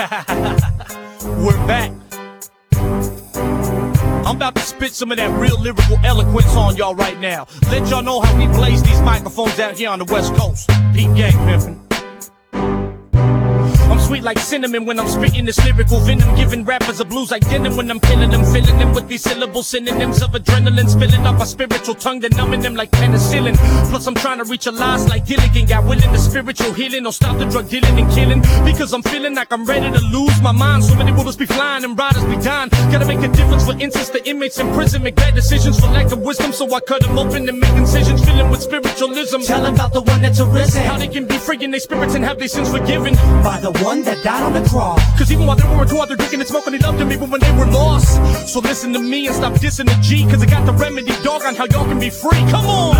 We're back. I'm about to spit some of that real lyrical eloquence on y'all right now. Let y'all know how we blaze these microphones out here on the West Coast. Pete Gang pimpin'. I'm sweet like cinnamon when I'm spitting this lyrical venom, giving rappers a blues like denim when I'm killing them, filling them with these syllable synonyms of adrenaline, spilling up my spiritual tongue, then numbing them like penicillin. Plus I'm trying to reach a loss like Gilligan, got willing to spiritual healing, don't stop the drug dealing and killing, because I'm feeling like I'm ready to lose my mind. So many bullets be flying and riders be dying. Gotta make a difference, for instance the inmates in prison make bad decisions for lack of wisdom, so I cut them open and make incisions, filling with spiritualism. Tell them about the one that's arisen, how they can be free in their spirits and have their sins forgiven by the one that died on the cross. Cause even while they were taught, they're drinking and smoking, they loved them even when they were lost. So listen to me and stop dissing the G, cause I got the remedy, dog, on how y'all can be free. Come on!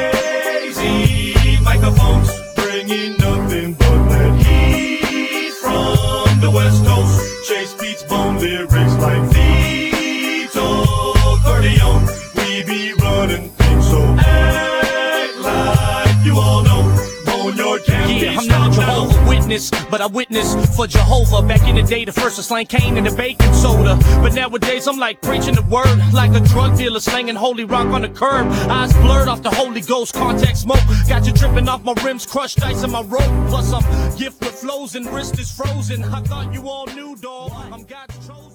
Lazy microphones, bringing nothing but that heat from the West Coast. Chase Beats bone lyrics like Vito Corleone. We be running things, so act like you all know. Yeah, I'm not a Jehovah's Witness, but I witness for Jehovah. Back in the day, the first was slang cane and the baking soda. But nowadays, I'm like preaching the word, like a drug dealer slanging holy rock on the curb. Eyes blurred off the Holy Ghost, contact smoke. Got you tripping off my rims, crushed ice in my rope. Plus, I'm gift with flows and wrist is frozen. I thought you all knew, dawg. I'm God's chosen.